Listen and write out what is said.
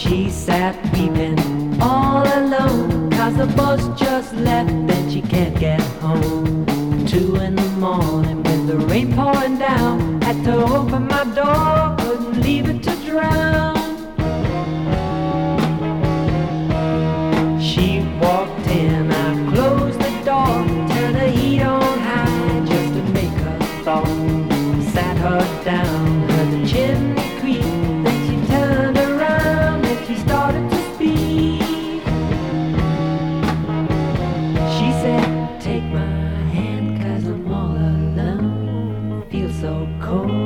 She sat weeping all alone, 'cause the bus just left and she can't get home. 2 in the morning with the rain pouring down, had to open my door, couldn't leave it to drown. She walked in, I closed the door, turned the heat on high just to make her thaw. Sat her down, heard the chimney creak, then she turned around and she started to speak. She said, take my hand 'cause I'm all alone, feel so cold